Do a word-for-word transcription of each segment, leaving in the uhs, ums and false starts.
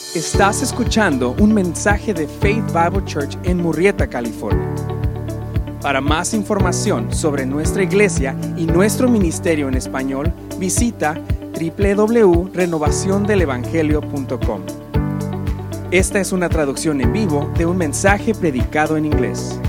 Estás escuchando un mensaje de Faith Bible Church en Murrieta, California. Para más información sobre nuestra iglesia y nuestro ministerio en español, visita doble u doble u doble u punto renovación del evangelio punto com. Esta es una traducción en vivo de un mensaje predicado en inglés.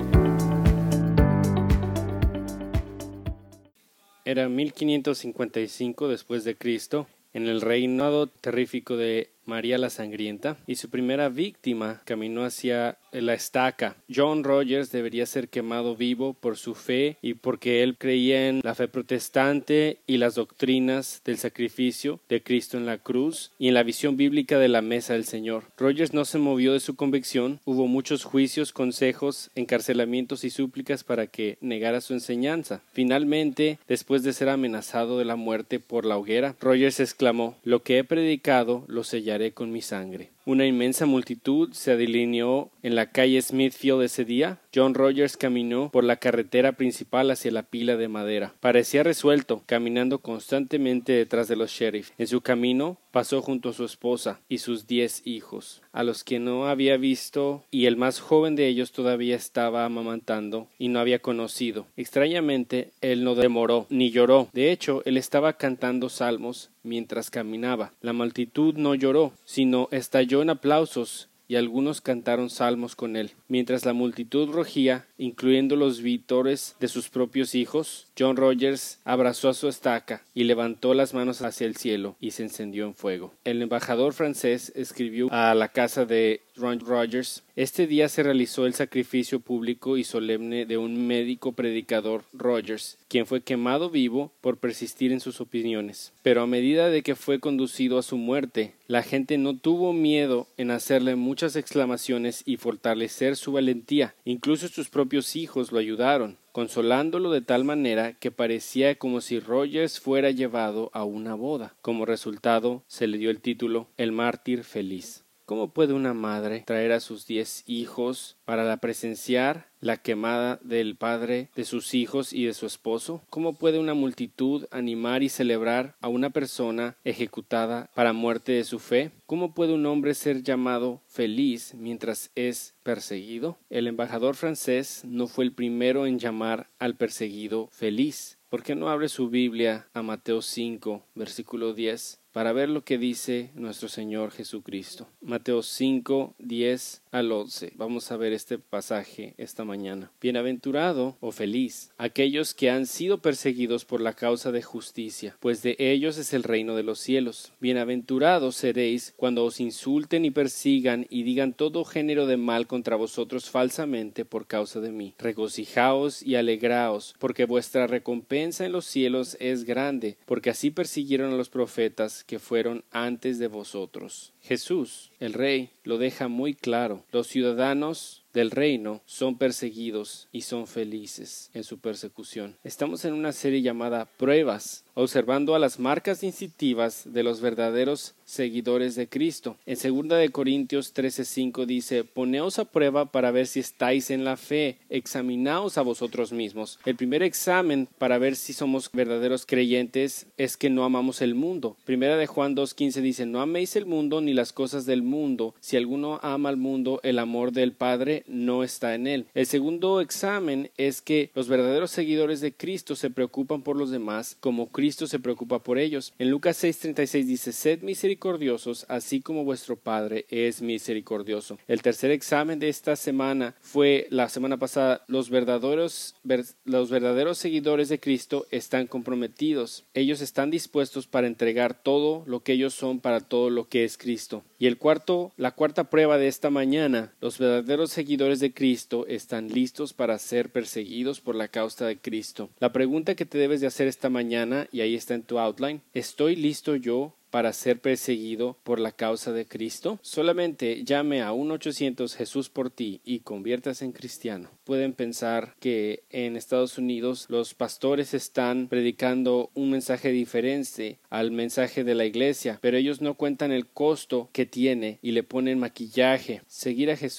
Era mil quinientos cincuenta y cinco después de Cristo, en el reinado terrífico de María la Sangrienta, y su primera víctima caminó hacia la estaca. John Rogers debería ser quemado vivo por su fe y porque él creía en la fe protestante y las doctrinas del sacrificio de Cristo en la cruz y en la visión bíblica de la mesa del Señor. Rogers no se movió de su convicción. Hubo muchos juicios, consejos, encarcelamientos y súplicas para que negara su enseñanza. Finalmente, después de ser amenazado de la muerte por la hoguera, Rogers exclamó: "Lo que he predicado lo sellaré con mi sangre". Una inmensa multitud se delineó en la calle Smithfield ese día. John Rogers caminó por la carretera principal hacia la pila de madera. Parecía resuelto, caminando constantemente detrás de los sheriff. En su camino pasó junto a su esposa y sus diez hijos, a los que no había visto, y el más joven de ellos todavía estaba amamantando y no había conocido. Extrañamente, él no demoró ni lloró. De hecho, él estaba cantando salmos mientras caminaba. La multitud no lloró, sino estalló en aplausos, y algunos cantaron salmos con él. Mientras la multitud rugía, incluyendo los vítores de sus propios hijos, John Rogers abrazó a su estaca y levantó las manos hacia el cielo y se encendió en fuego. El embajador francés escribió a la casa de Ron Rogers: "Este día se realizó el sacrificio público y solemne de un médico predicador, Rogers, quien fue quemado vivo por persistir en sus opiniones. Pero a medida de que fue conducido a su muerte, la gente no tuvo miedo en hacerle muchas exclamaciones y fortalecer su valentía. Incluso sus propios hijos lo ayudaron, consolándolo de tal manera que parecía como si Rogers fuera llevado a una boda. Como resultado, se le dio el título El Mártir Feliz". ¿Cómo puede una madre traer a sus diez hijos para presenciar la quemada del padre de sus hijos y de su esposo? ¿Cómo puede una multitud animar y celebrar a una persona ejecutada para muerte de su fe? ¿Cómo puede un hombre ser llamado feliz mientras es perseguido? El embajador francés no fue el primero en llamar al perseguido feliz. ¿Por qué no abre su Biblia a Mateo cinco, versículo diez, para ver lo que dice nuestro Señor Jesucristo? Mateo cinco, diez al once. Vamos a ver este pasaje esta mañana. Bienaventurado o feliz aquellos que han sido perseguidos por la causa de justicia, pues de ellos es el reino de los cielos. Bienaventurados seréis cuando os insulten y persigan y digan todo género de mal contra vosotros falsamente por causa de mí. Regocijaos y alegraos, porque vuestra recompensa en los cielos es grande, porque así persiguieron a los profetas que fueron antes de vosotros. Jesús, el Rey, lo deja muy claro. Los ciudadanos del reino son perseguidos y son felices en su persecución. Estamos en una serie llamada Pruebas, observando a las marcas distintivas de los verdaderos seguidores de Cristo. En segunda de Corintios trece cinco dice: "Poneos a prueba para ver si estáis en la fe, examinaos a vosotros mismos". El primer examen para ver si somos verdaderos creyentes es que no amamos el mundo. Primera de Juan dos quince dice: "No améis el mundo ni las cosas del mundo. Si alguno ama al mundo, el amor del Padre no está en él". El segundo examen es que los verdaderos seguidores de Cristo se preocupan por los demás como Cristo se preocupa por ellos. En Lucas seis treinta y seis dice: "Sed misericordiosos, así como vuestro Padre es misericordioso". El tercer examen de esta semana fue la semana pasada. Los verdaderos, ver, los verdaderos seguidores de Cristo están comprometidos. Ellos están dispuestos para entregar todo lo que ellos son para todo lo que es Cristo. Y el cuarto, la cuarta prueba de esta mañana: los verdaderos seguidores de Cristo están listos para ser perseguidos por la causa de Cristo. La pregunta que te debes de hacer esta mañana, y ahí está en tu outline: ¿estoy listo yo para ser perseguido por la causa de Cristo? Solamente llame a uno ochocientos Jesús por ti y conviértase en cristiano. Pueden pensar que en Estados Unidos los pastores están predicando un mensaje diferente al mensaje de la iglesia, pero ellos no cuentan el costo que tiene y le ponen maquillaje. Seguir a Jesús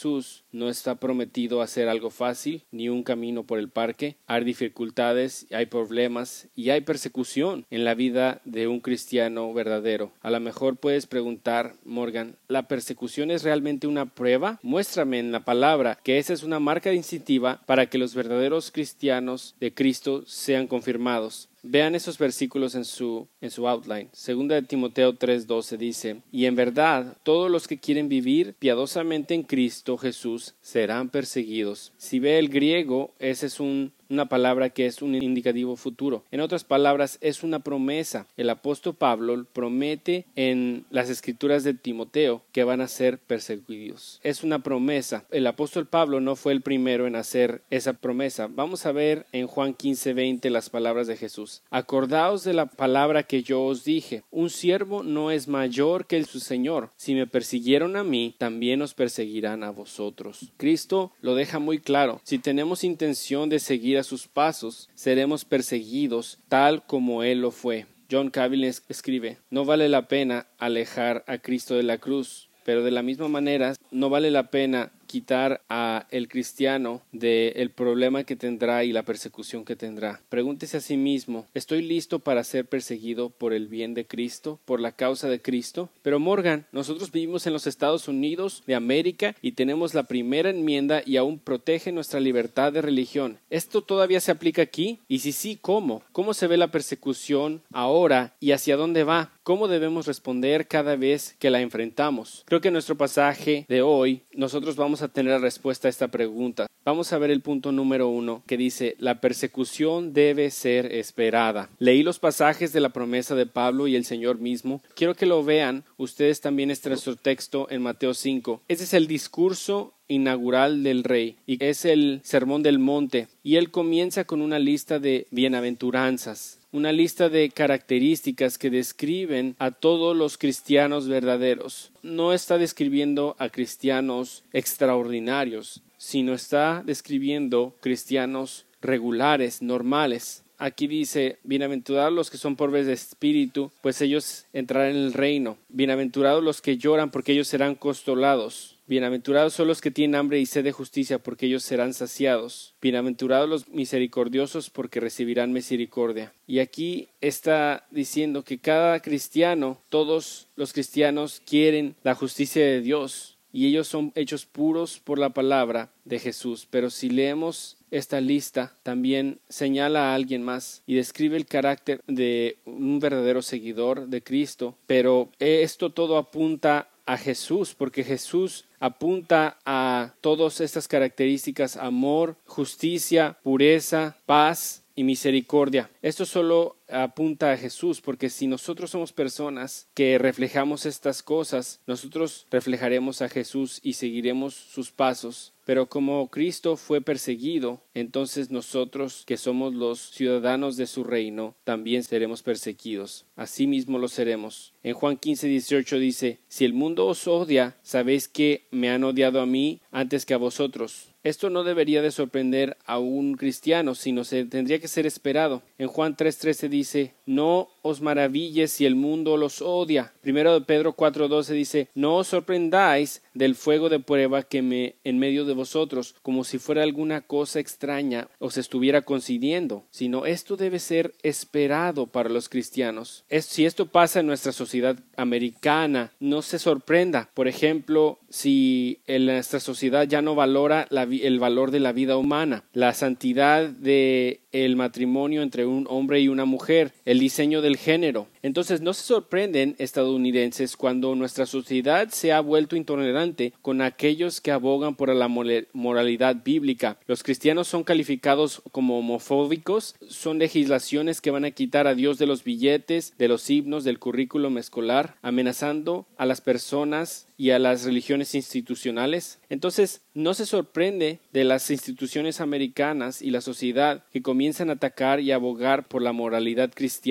No está prometido hacer algo fácil, ni un camino por el parque. Hay dificultades, hay problemas y hay persecución en la vida de un cristiano verdadero. A lo mejor puedes preguntar, Morgan, ¿la persecución es realmente una prueba? Muéstrame en la palabra que esa es una marca distintiva para que los verdaderos cristianos de Cristo sean confirmados. Vean esos versículos en su, en su outline. Segunda de Timoteo tres doce dice, y en verdad, todos los que quieren vivir piadosamente en Cristo Jesús serán perseguidos. Si ve el griego, ese es un una palabra que es un indicativo futuro. En otras palabras, es una promesa. El apóstol Pablo promete en las escrituras de Timoteo que van a ser perseguidos. Es una promesa. El apóstol Pablo no fue el primero en hacer esa promesa. Vamos a ver en Juan quince veinte las palabras de Jesús. Acordaos de la palabra que yo os dije. Un siervo no es mayor que su Señor. Si me persiguieron a mí, también os perseguirán a vosotros. Cristo lo deja muy claro. Si tenemos intención de seguir a sus pasos, seremos perseguidos tal como Él lo fue. John Calvin escribe, no vale la pena alejar a Cristo de la cruz, pero de la misma manera no vale la pena quitar a el cristiano del problema que tendrá y la persecución que tendrá. Pregúntese a sí mismo, ¿estoy listo para ser perseguido por el bien de Cristo, por la causa de Cristo? Pero Morgan, nosotros vivimos en los Estados Unidos de América y tenemos la primera enmienda y aún protege nuestra libertad de religión. ¿Esto todavía se aplica aquí? Y si sí, ¿cómo? ¿Cómo se ve la persecución ahora y hacia dónde va? ¿Cómo debemos responder cada vez que la enfrentamos? Creo que en nuestro pasaje de hoy nosotros vamos a tener la respuesta a esta pregunta. Vamos a ver el punto número uno que dice, la persecución debe ser esperada. Leí los pasajes de la promesa de Pablo y el Señor mismo. Quiero que lo vean. Ustedes también está nuestro texto en Mateo cinco. Ese es el discurso inaugural del rey y es el sermón del monte y él comienza con una lista de bienaventuranzas, una lista de características que describen a todos los cristianos verdaderos. No está describiendo a cristianos extraordinarios, sino está describiendo cristianos regulares, normales. Aquí dice, bienaventurados los que son pobres de espíritu, pues ellos entrarán en el reino. Bienaventurados los que lloran, porque ellos serán consolados. Bienaventurados son los que tienen hambre y sed de justicia, porque ellos serán saciados. Bienaventurados los misericordiosos, porque recibirán misericordia. Y aquí está diciendo que cada cristiano, todos los cristianos quieren la justicia de Dios. Y ellos son hechos puros por la palabra de Jesús. Pero si leemos esta lista, también señala a alguien más y describe el carácter de un verdadero seguidor de Cristo. Pero esto todo apunta a Jesús, porque Jesús apunta a todas estas características: amor, justicia, pureza, paz y misericordia. Esto solo apunta a Jesús, porque si nosotros somos personas que reflejamos estas cosas, nosotros reflejaremos a Jesús y seguiremos sus pasos. Pero como Cristo fue perseguido, entonces nosotros que somos los ciudadanos de su reino, también seremos perseguidos. Asimismo lo seremos. En Juan quince dieciocho dice, si el mundo os odia, sabéis que me han odiado a mí antes que a vosotros. Esto no debería de sorprender a un cristiano, sino se tendría que ser esperado. En Juan tres trece dice, no os maravilles si el mundo los odia. Primero de Pedro cuatro doce dice, no os sorprendáis del fuego de prueba que me en medio de vosotros, como si fuera alguna cosa extraña os estuviera coincidiendo, sino esto debe ser esperado para los cristianos. Es, si esto pasa en nuestra sociedad americana, no se sorprenda. Por ejemplo, si en nuestra sociedad ya no valora la, el valor de la vida humana, la santidad de el matrimonio entre un hombre y una mujer, el diseño del género. Entonces no se sorprenden estadounidenses cuando nuestra sociedad se ha vuelto intolerante con aquellos que abogan por la moralidad bíblica. Los cristianos son calificados como homofóbicos, son legislaciones que van a quitar a Dios de los billetes, de los himnos, del currículum escolar, amenazando a las personas y a las religiones institucionales. Entonces no se sorprende de las instituciones americanas y la sociedad que comienzan a atacar y abogar por la moralidad cristiana.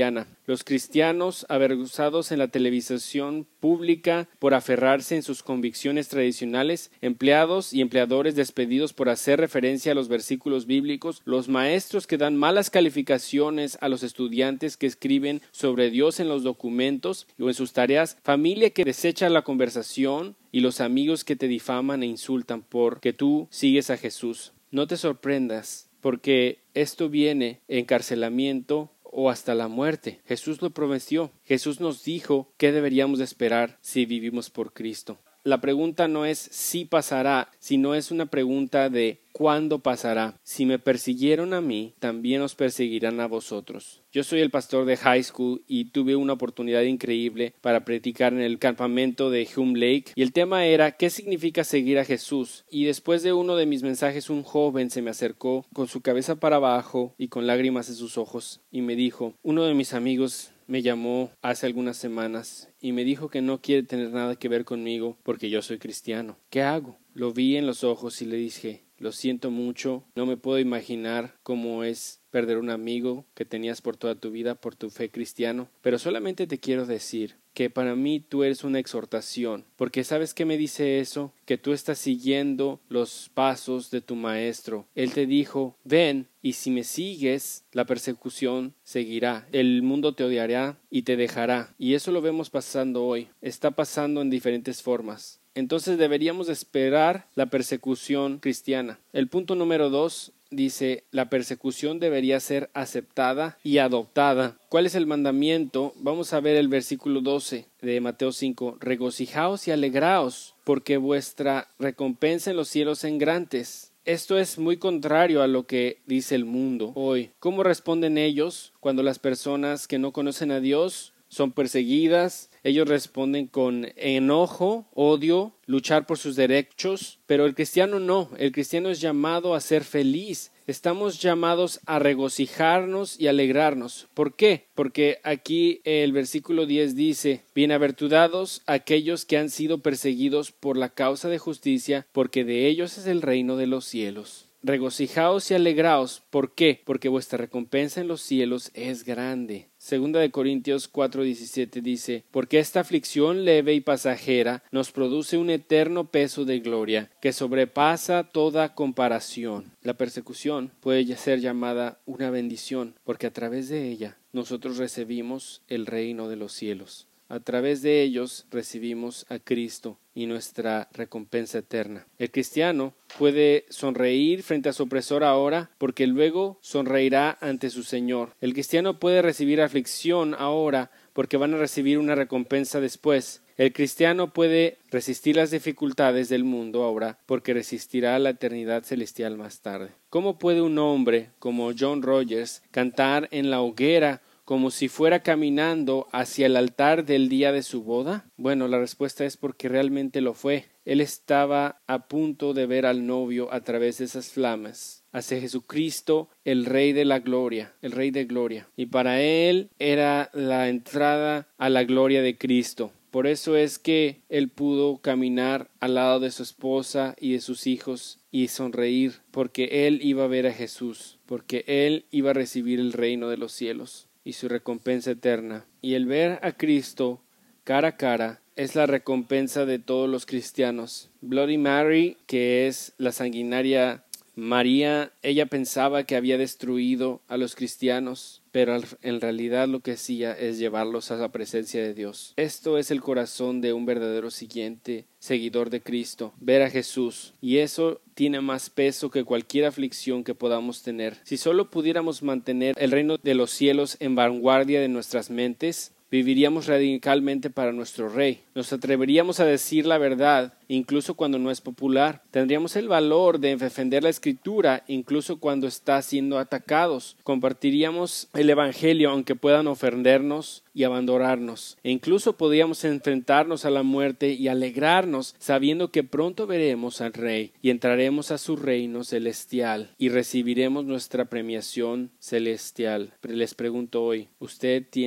Los cristianos, avergonzados en la televisión pública por aferrarse en sus convicciones tradicionales, empleados y empleadores despedidos por hacer referencia a los versículos bíblicos, los maestros que dan malas calificaciones a los estudiantes que escriben sobre Dios en los documentos o en sus tareas, familia que desecha la conversación y los amigos que te difaman e insultan porque tú sigues a Jesús. No te sorprendas, porque esto viene encarcelamiento o hasta la muerte. Jesús lo prometió. Jesús nos dijo qué deberíamos esperar si vivimos por Cristo. La pregunta no es si pasará, sino es una pregunta de ¿cuándo pasará? Si me persiguieron a mí, también os perseguirán a vosotros. Yo soy el pastor de high school y tuve una oportunidad increíble para predicar en el campamento de Hume Lake y el tema era ¿qué significa seguir a Jesús? Y después de uno de mis mensajes un joven se me acercó con su cabeza para abajo y con lágrimas en sus ojos y me dijo, uno de mis amigos me llamó hace algunas semanas y me dijo que no quiere tener nada que ver conmigo porque yo soy cristiano. ¿Qué hago? Lo vi en los ojos y le dije, lo siento mucho, no me puedo imaginar cómo es perder un amigo que tenías por toda tu vida por tu fe cristiano, pero solamente te quiero decir que para mí tú eres una exhortación, porque ¿sabes qué me dice eso? Que tú estás siguiendo los pasos de tu maestro. Él te dijo, ven, y si me sigues, la persecución seguirá. El mundo te odiará y te dejará. Y eso lo vemos pasando hoy. Está pasando en diferentes formas. Entonces deberíamos esperar la persecución cristiana. El punto número dos dice, la persecución debería ser aceptada y adoptada. ¿Cuál es el mandamiento? Vamos a ver el versículo doce de Mateo cinco. Regocijaos y alegraos, porque vuestra recompensa en los cielos es grande. Esto es muy contrario a lo que dice el mundo hoy. ¿Cómo responden ellos cuando las personas que no conocen a Dios son perseguidas? Ellos responden con enojo, odio, luchar por sus derechos, pero el cristiano no. El cristiano es llamado a ser feliz. Estamos llamados a regocijarnos y alegrarnos. ¿Por qué? Porque aquí el versículo diez dice, bienaventurados aquellos que han sido perseguidos por la causa de justicia, porque de ellos es el reino de los cielos. Regocijaos y alegraos. ¿Por qué? Porque vuestra recompensa en los cielos es grande. Segunda de Corintios cuatro diecisiete dice, porque esta aflicción leve y pasajera nos produce un eterno peso de gloria que sobrepasa toda comparación. La persecución puede ser llamada una bendición, porque a través de ella nosotros recibimos el reino de los cielos. A través de ellos recibimos a Cristo y nuestra recompensa eterna. El cristiano puede sonreír frente a su opresor ahora, porque luego sonreirá ante su Señor. El cristiano puede recibir aflicción ahora, porque van a recibir una recompensa después. El cristiano puede resistir las dificultades del mundo ahora, porque resistirá la eternidad celestial más tarde. ¿Cómo puede un hombre como John Rogers cantar en la hoguera como si fuera caminando hacia el altar del día de su boda? Bueno, la respuesta es porque realmente lo fue. Él estaba a punto de ver al novio a través de esas flamas, hacia Jesucristo, el Rey de la gloria, el Rey de gloria. Y para él era la entrada a la gloria de Cristo. Por eso es que él pudo caminar al lado de su esposa y de sus hijos y sonreír, porque él iba a ver a Jesús, porque él iba a recibir el reino de los cielos y su recompensa eterna. Y el ver a Cristo cara a cara es la recompensa de todos los cristianos. Bloody Mary, que es la sanguinaria María, ella pensaba que había destruido a los cristianos, pero en realidad lo que hacía es llevarlos a la presencia de Dios. Esto es el corazón de un verdadero siguiente, seguidor de Cristo, ver a Jesús, y eso tiene más peso que cualquier aflicción que podamos tener. Si solo pudiéramos mantener el reino de los cielos en vanguardia de nuestras mentes, viviríamos radicalmente para nuestro Rey. Nos atreveríamos a decir la verdad, incluso cuando no es popular. Tendríamos el valor de defender la Escritura, incluso cuando está siendo atacados. Compartiríamos el Evangelio, aunque puedan ofendernos y abandonarnos. E incluso podríamos enfrentarnos a la muerte y alegrarnos, sabiendo que pronto veremos al Rey y entraremos a su reino celestial y recibiremos nuestra premiación celestial. Les pregunto hoy, ¿usted tiene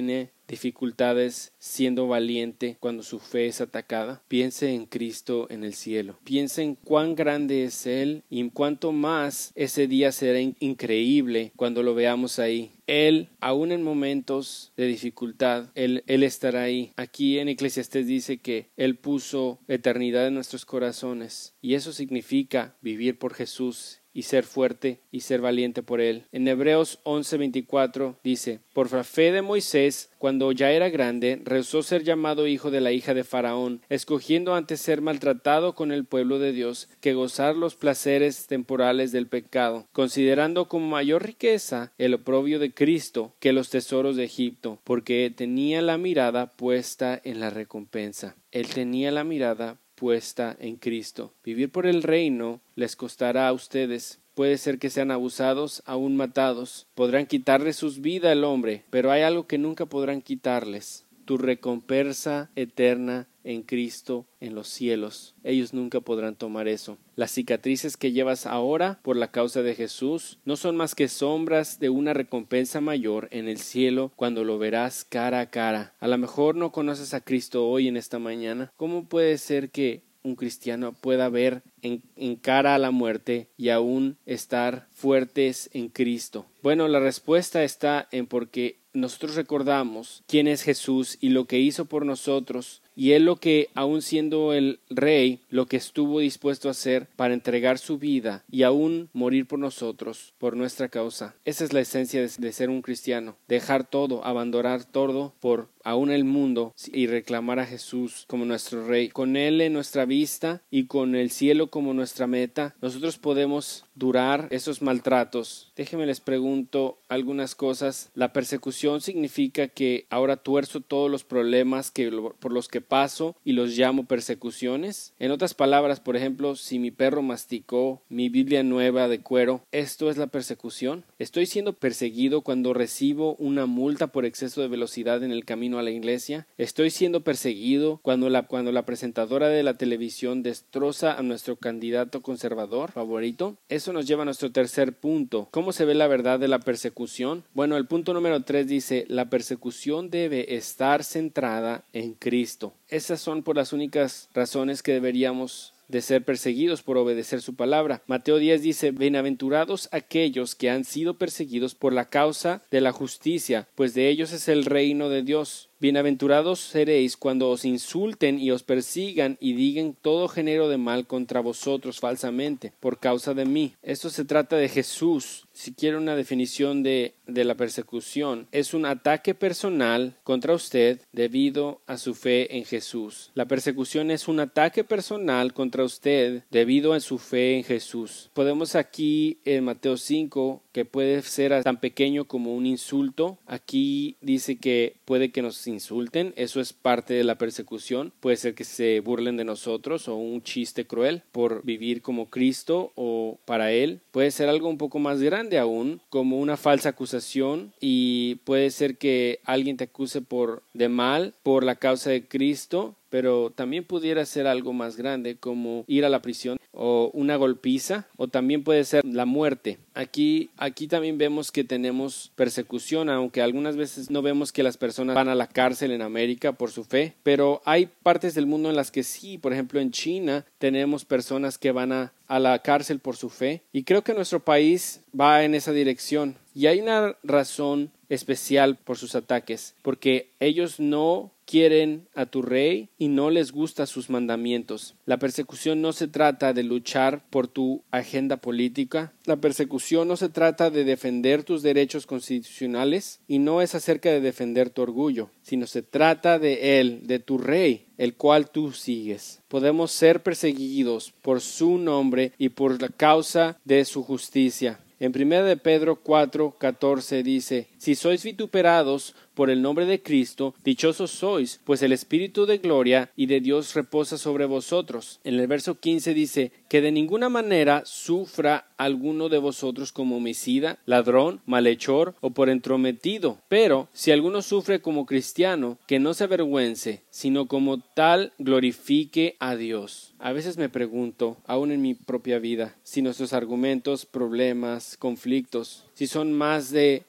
dificultades siendo valiente cuando su fe es atacada? Piense en Cristo en el cielo. Piense en cuán grande es Él y cuánto más ese día será in- increíble cuando lo veamos ahí. Él, aún en momentos de dificultad, Él, Él estará ahí. Aquí en Eclesiastés dice que Él puso eternidad en nuestros corazones y eso significa vivir por Jesús y ser fuerte y ser valiente por Él. En Hebreos once veinticuatro dice: por la fe de Moisés, cuando ya era grande, rehusó ser llamado hijo de la hija de Faraón, escogiendo antes ser maltratado con el pueblo de Dios que gozar los placeres temporales del pecado, considerando como mayor riqueza el oprobio de Cristo que los tesoros de Egipto, porque tenía la mirada puesta en la recompensa. Él tenía la mirada puesta en Cristo. Vivir por el reino les costará a ustedes. Puede ser que sean abusados, aún matados. Podrán quitarle sus vidas al hombre, pero hay algo que nunca podrán quitarles: tu recompensa eterna en Cristo en los cielos. Ellos nunca podrán tomar eso. Las cicatrices que llevas ahora por la causa de Jesús no son más que sombras de una recompensa mayor en el cielo cuando lo verás cara a cara. A lo mejor no conoces a Cristo hoy en esta mañana. ¿Cómo puede ser que un cristiano pueda ver en, en cara a la muerte y aún estar fuertes en Cristo? Bueno, la respuesta está en porque nosotros recordamos quién es Jesús y lo que hizo por nosotros, y Él lo que, aún siendo el Rey, lo que estuvo dispuesto a hacer para entregar su vida y aún morir por nosotros, por nuestra causa. Esa es la esencia de, de ser un cristiano: dejar todo, abandonar todo por aún el mundo y reclamar a Jesús como nuestro Rey. Con Él en nuestra vista y con el cielo como nuestra meta, nosotros podemos durar esos maltratos. Déjenme les pregunto algunas cosas. La persecución significa que ahora tuerzo todos los problemas que, por los que paso y los llamo persecuciones. En otras palabras, por ejemplo, si mi perro masticó mi Biblia nueva de cuero, ¿esto es la persecución? ¿Estoy siendo perseguido cuando recibo una multa por exceso de velocidad en el camino a la iglesia? ¿Estoy siendo perseguido cuando la, cuando la presentadora de la televisión destroza a nuestro candidato conservador favorito? Eso nos lleva a nuestro tercer punto. ¿Cómo se ve la verdad de la persecución? Bueno, el punto número tres dice: la persecución debe estar centrada en Cristo. Esas son por las únicas razones que deberíamos de ser perseguidos por obedecer su palabra. Mateo diez dice: bienaventurados aquellos que han sido perseguidos por la causa de la justicia, pues de ellos es el reino de Dios. Bienaventurados seréis cuando os insulten y os persigan y digan todo género de mal contra vosotros falsamente, por causa de mí. Esto se trata de Jesús. Si quiere una definición de, de la persecución, es un ataque personal contra usted debido a su fe en Jesús. La persecución es un ataque personal contra usted debido a su fe en Jesús. Podemos aquí en Mateo cinco, que puede ser tan pequeño como un insulto. Aquí dice que puede que nos insulten, eso es parte de la persecución. Puede ser que se burlen de nosotros o un chiste cruel por vivir como Cristo o para Él. Puede ser algo un poco más grande aún, como una falsa acusación, y puede ser que alguien te acuse por de mal por la causa de Cristo. Pero también pudiera ser algo más grande, como ir a la prisión o una golpiza, o también puede ser la muerte. Aquí, aquí también vemos que tenemos persecución, aunque algunas veces no vemos que las personas van a la cárcel en América por su fe, pero hay partes del mundo en las que sí. Por ejemplo, en China tenemos personas que van a, a la cárcel por su fe, y creo que nuestro país va en esa dirección. Y hay una razón especial por sus ataques, porque ellos no quieren a tu rey y no les gustan sus mandamientos. La persecución no se trata de luchar por tu agenda política. La persecución no se trata de defender tus derechos constitucionales y no es acerca de defender tu orgullo, sino se trata de él, de tu rey, el cual tú sigues. Podemos ser perseguidos por su nombre y por la causa de su justicia. En primera de Pedro cuatro catorce dice: si sois vituperados por el nombre de Cristo, dichosos sois, pues el Espíritu de gloria y de Dios reposa sobre vosotros. En el verso quince dice: que de ninguna manera sufra alguno de vosotros como homicida, ladrón, malhechor o por entrometido. Pero si alguno sufre como cristiano, que no se avergüence, sino como tal glorifique a Dios. A veces me pregunto, aún en mi propia vida, si nuestros argumentos, problemas, conflictos, si son más de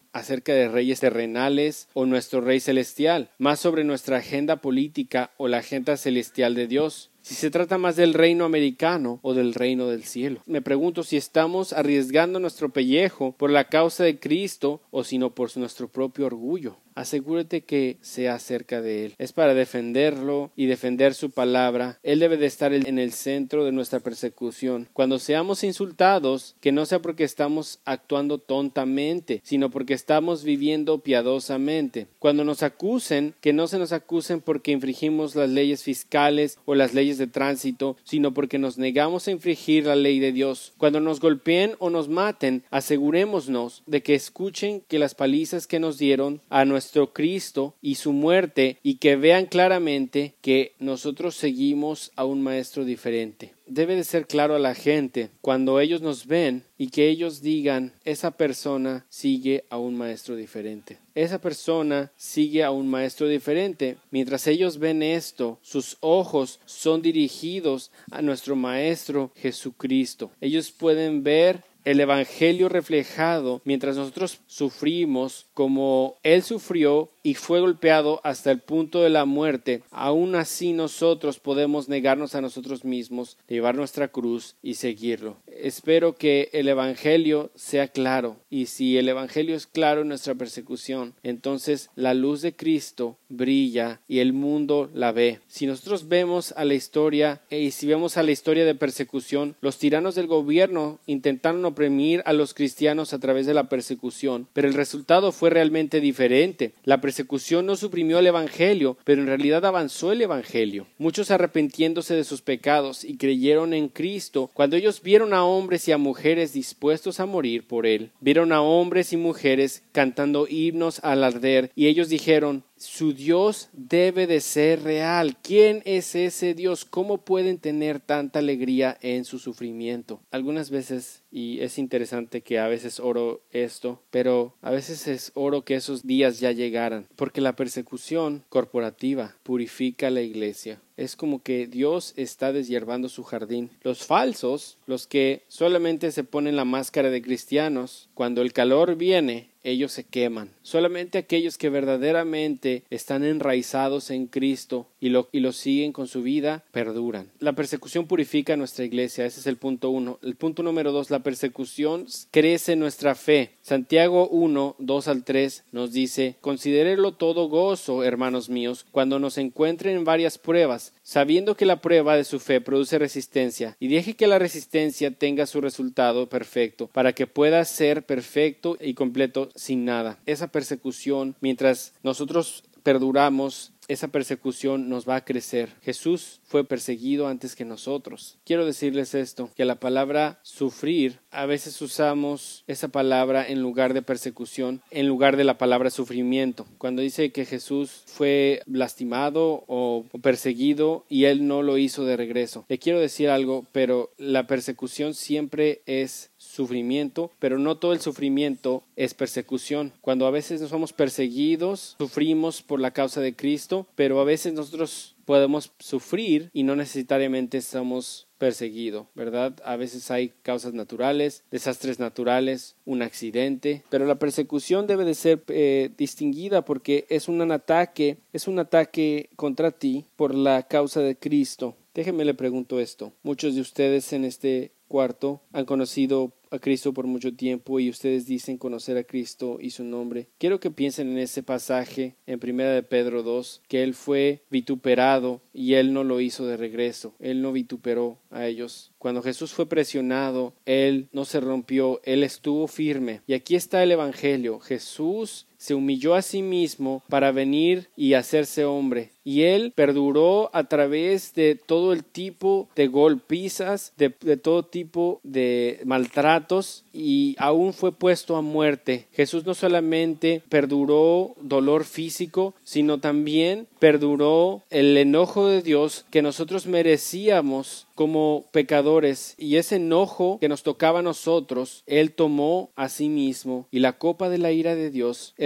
acerca de reyes terrenales o nuestro rey celestial, más sobre nuestra agenda política o la agenda celestial de Dios. Si se trata más del reino americano o del reino del cielo. Me pregunto si estamos arriesgando nuestro pellejo por la causa de Cristo o si no por nuestro propio orgullo. Asegúrate que sea cerca de Él. Es para defenderlo y defender su palabra. Él debe de estar en el centro de nuestra persecución. Cuando seamos insultados, que no sea porque estamos actuando tontamente, sino porque estamos viviendo piadosamente. Cuando nos acusen, que no se nos acusen porque infringimos las leyes fiscales o las leyes de tránsito, sino porque nos negamos a infringir la ley de Dios. Cuando nos golpeen o nos maten, asegurémonos de que escuchen que las palizas que nos dieron a nuestro Cristo y su muerte, y que vean claramente que nosotros seguimos a un maestro diferente. Debe de ser claro a la gente cuando ellos nos ven y que ellos digan, esa persona sigue a un maestro diferente. Esa persona sigue a un maestro diferente. Mientras ellos ven esto, sus ojos son dirigidos a nuestro maestro Jesucristo. Ellos pueden ver el evangelio reflejado mientras nosotros sufrimos como Él sufrió y fue golpeado hasta el punto de la muerte. Aún así nosotros podemos negarnos a nosotros mismos, llevar nuestra cruz y seguirlo. Espero que el evangelio sea claro, y si el evangelio es claro en nuestra persecución, entonces la luz de Cristo brilla y el mundo la ve. Si nosotros vemos a la historia y si vemos a la historia de persecución, los tiranos del gobierno intentaron oprimir a los cristianos a través de la persecución, pero el resultado fue realmente diferente. La persecución no suprimió el evangelio, pero en realidad avanzó el evangelio. Muchos arrepintiéndose de sus pecados y creyeron en Cristo cuando ellos vieron a hombres y a mujeres dispuestos a morir por Él. Vieron a hombres y mujeres cantando himnos al arder y ellos dijeron, su Dios debe de ser real. ¿Quién es ese Dios? ¿Cómo pueden tener tanta alegría en su sufrimiento? Algunas veces, y es interesante que a veces oro esto, pero a veces es oro que esos días ya llegaran, porque la persecución corporativa purifica la iglesia. Es como que Dios está deshiervando su jardín. Los falsos, los que solamente se ponen la máscara de cristianos, cuando el calor viene, ellos se queman. Solamente aquellos que verdaderamente están enraizados en Cristo y lo, y lo siguen con su vida, perduran. La persecución purifica nuestra iglesia. Ese es el punto uno. El punto número dos, la persecución crece nuestra fe. Santiago uno, dos al tres nos dice, considérenlo todo gozo, hermanos míos, cuando nos encuentren en varias pruebas, sabiendo que la prueba de su fe produce resistencia, y deje que la resistencia tenga su resultado perfecto, para que pueda ser perfecto y completo sin nada. Esa persecución, mientras nosotros perduramos, esa persecución nos va a crecer. Jesús fue perseguido antes que nosotros. Quiero decirles esto, que la palabra sufrir, a veces usamos esa palabra en lugar de persecución, en lugar de la palabra sufrimiento. Cuando dice que Jesús fue lastimado o perseguido y Él no lo hizo de regreso. Le quiero decir algo, pero la persecución siempre es sufrimiento, pero no todo el sufrimiento es persecución. Cuando a veces nos somos perseguidos, sufrimos por la causa de Cristo, pero a veces nosotros podemos sufrir y no necesariamente estamos perseguidos, ¿verdad? A veces hay causas naturales, desastres naturales, un accidente, pero la persecución debe de ser eh, distinguida porque es un ataque, es un ataque contra ti por la causa de Cristo. Déjenme le pregunto esto. Muchos de ustedes en este cuarto han conocido a Cristo por mucho tiempo y ustedes dicen conocer a Cristo y su nombre. Quiero que piensen en ese pasaje en primera de Pedro dos, que Él fue vituperado y Él no lo hizo de regreso. Él no vituperó a ellos. Cuando Jesús fue presionado, Él no se rompió, Él estuvo firme. Y aquí está el Evangelio. Jesús se humilló a sí mismo para venir y hacerse hombre. Y Él perduró a través de todo el tipo de golpizas, de, de todo tipo de maltratos, y aún fue puesto a muerte. Jesús no solamente perduró dolor físico, sino también perduró el enojo de Dios que nosotros merecíamos como pecadores, y ese enojo que nos tocaba a nosotros, Él tomó a sí mismo, y la copa de la ira de Dios, Él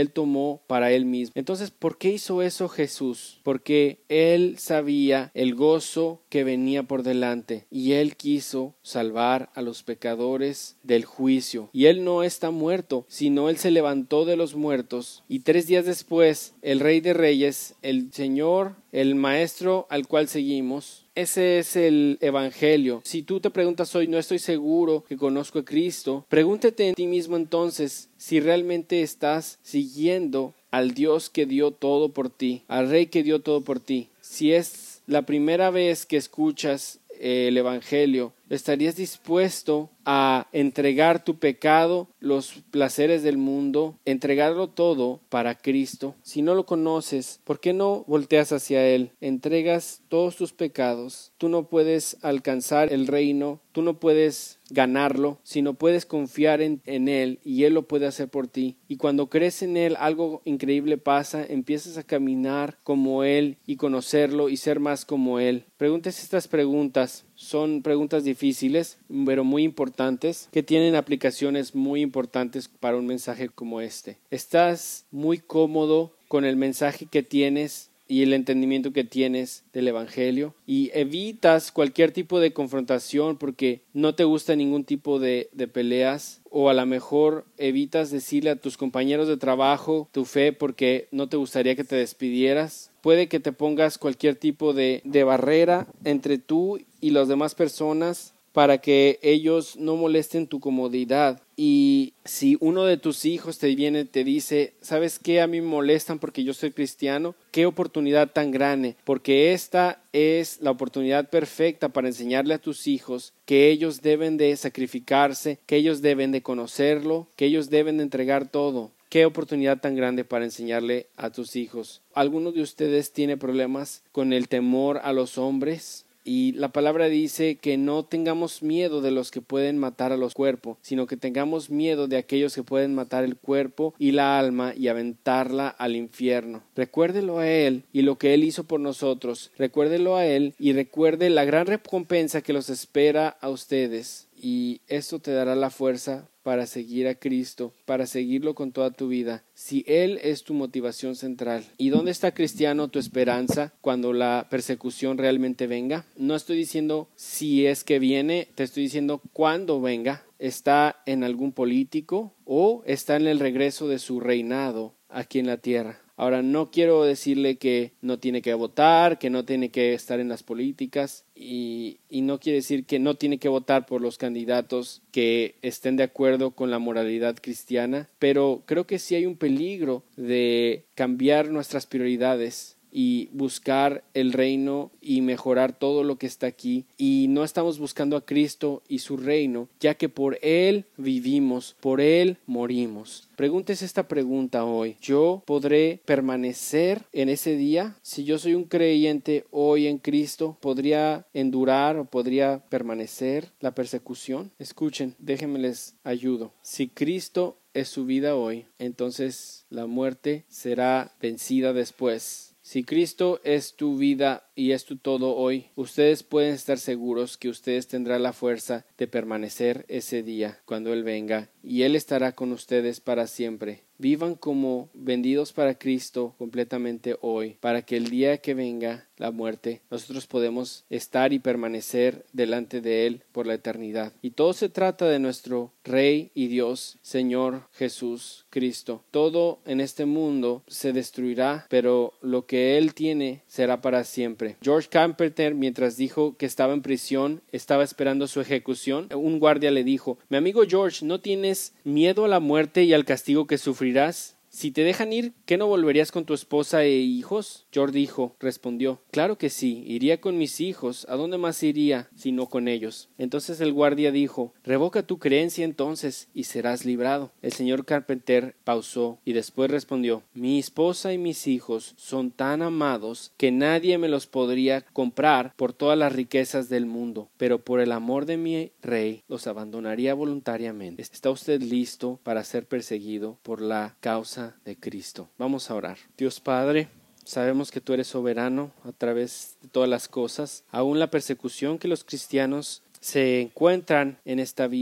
Él tomó para Él mismo. Entonces, ¿por qué hizo eso Jesús? Porque Él sabía el gozo que venía por delante y Él quiso salvar a los pecadores del juicio. Y Él no está muerto, sino Él se levantó de los muertos. Y tres días después, el Rey de Reyes, el Señor, el Maestro al cual seguimos, ese es el Evangelio. Si tú te preguntas hoy, no estoy seguro que conozco a Cristo, pregúntate en ti mismo entonces si realmente estás siguiendo al Dios que dio todo por ti, al Rey que dio todo por ti. Si es la primera vez que escuchas el Evangelio, ¿estarías dispuesto a entregar tu pecado, los placeres del mundo, entregarlo todo para Cristo? Si no lo conoces, ¿por qué no volteas hacia Él? Entregas todos tus pecados. Tú no puedes alcanzar el reino, tú no puedes ganarlo, sino puedes confiar en, en Él y Él lo puede hacer por ti. Y cuando crees en Él, algo increíble pasa, empiezas a caminar como Él y conocerlo y ser más como Él. Pregúntese estas preguntas. Son preguntas difíciles, pero muy importantes, que tienen aplicaciones muy importantes para un mensaje como este. ¿Estás muy cómodo con el mensaje que tienes y el entendimiento que tienes del Evangelio? Y evitas cualquier tipo de confrontación porque no te gusta ningún tipo de, de peleas, o a lo mejor evitas decirle a tus compañeros de trabajo tu fe porque no te gustaría que te despidieras. Puede que te pongas cualquier tipo de, de barrera entre tú y las demás personas para que ellos no molesten tu comodidad. Y si uno de tus hijos te viene y te dice, ¿sabes qué? A mí me molestan porque yo soy cristiano. ¡Qué oportunidad tan grande! Porque esta es la oportunidad perfecta para enseñarle a tus hijos que ellos deben de sacrificarse, que ellos deben de conocerlo, que ellos deben de entregar todo. ¡Qué oportunidad tan grande para enseñarle a tus hijos! ¿Alguno de ustedes tiene problemas con el temor a los hombres? Y la palabra dice que no tengamos miedo de los que pueden matar a los cuerpos, sino que tengamos miedo de aquellos que pueden matar el cuerpo y la alma y aventarla al infierno. Recuérdelo a Él y lo que Él hizo por nosotros. Recuérdelo a Él y recuerde la gran recompensa que los espera a ustedes. Y esto te dará la fuerza para seguir a Cristo, para seguirlo con toda tu vida, si Él es tu motivación central. ¿Y dónde está, cristiano, tu esperanza cuando la persecución realmente venga? No estoy diciendo si es que viene, te estoy diciendo cuándo venga. ¿Está en algún político o está en el regreso de su reinado aquí en la tierra? Ahora, no quiero decirle que no tiene que votar, que no tiene que estar en las políticas y, y no quiere decir que no tiene que votar por los candidatos que estén de acuerdo con la moralidad cristiana, pero creo que sí hay un peligro de cambiar nuestras prioridades y buscar el reino y mejorar todo lo que está aquí, y no estamos buscando a Cristo y su reino, ya que por Él vivimos, por Él morimos. Pregúntese esta pregunta hoy: ¿yo podré permanecer en ese día? Si yo soy un creyente hoy en Cristo, ¿podría endurar o podría permanecer la persecución? Escuchen, déjenme les ayudo. Si Cristo es su vida hoy, entonces la muerte será vencida después. Si Cristo es tu vida y es tu todo hoy, ustedes pueden estar seguros que ustedes tendrán la fuerza de permanecer ese día cuando Él venga, y Él estará con ustedes para siempre. Vivan como vendidos para Cristo completamente hoy, para que el día que venga la muerte, nosotros podemos estar y permanecer delante de Él por la eternidad. Y todo se trata de nuestro Rey y Dios, Señor Jesús Cristo. Todo en este mundo se destruirá, pero lo que Él tiene será para siempre. George Carpenter, mientras dijo que estaba en prisión, estaba esperando su ejecución, un guardia le dijo: mi amigo George, ¿no tienes miedo a la muerte y al castigo que sufrirás? Si te dejan ir, ¿qué no volverías con tu esposa e hijos? George dijo, respondió, claro que sí, iría con mis hijos. ¿A dónde más iría si no con ellos? Entonces el guardia dijo, revoca tu creencia entonces y serás librado. El señor Carpenter pausó y después respondió, mi esposa y mis hijos son tan amados que nadie me los podría comprar por todas las riquezas del mundo, pero por el amor de mi rey los abandonaría voluntariamente. ¿Está usted listo para ser perseguido por la causa de Cristo? Vamos a orar. Dios Padre, sabemos que tú eres soberano a través de todas las cosas, aún la persecución que los cristianos se encuentran en esta vida.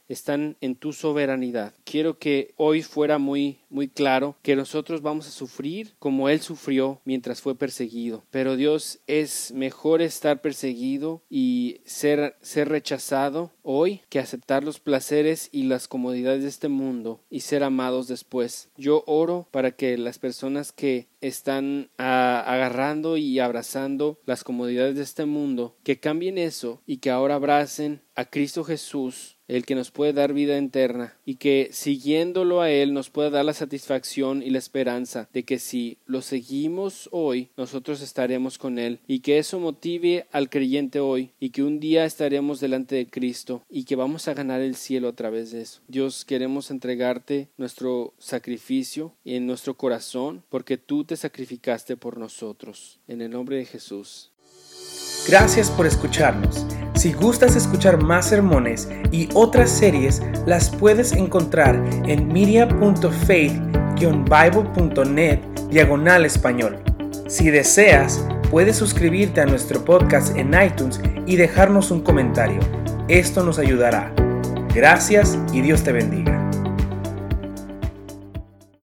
están en tu soberanidad. Quiero que hoy fuera muy, muy claro que nosotros vamos a sufrir como Él sufrió mientras fue perseguido. Pero Dios, es mejor estar perseguido y ser, ser rechazado hoy que aceptar los placeres y las comodidades de este mundo y ser amados después. Yo oro para que las personas que están a, agarrando y abrazando las comodidades de este mundo, que cambien eso y que ahora abracen a Cristo Jesús, el que nos puede dar vida eterna, y que siguiéndolo a Él nos pueda dar la satisfacción y la esperanza de que si lo seguimos hoy, nosotros estaremos con Él, y que eso motive al creyente hoy, y que un día estaremos delante de Cristo, y que vamos a ganar el cielo a través de eso. Dios, queremos entregarte nuestro sacrificio en nuestro corazón, porque tú te sacrificaste por nosotros. En el nombre de Jesús. Gracias por escucharnos. Si gustas escuchar más sermones y otras series, las puedes encontrar en media punto faith guion bible punto net diagonal español. Si deseas, puedes suscribirte a nuestro podcast en iTunes y dejarnos un comentario. Esto nos ayudará. Gracias y Dios te bendiga.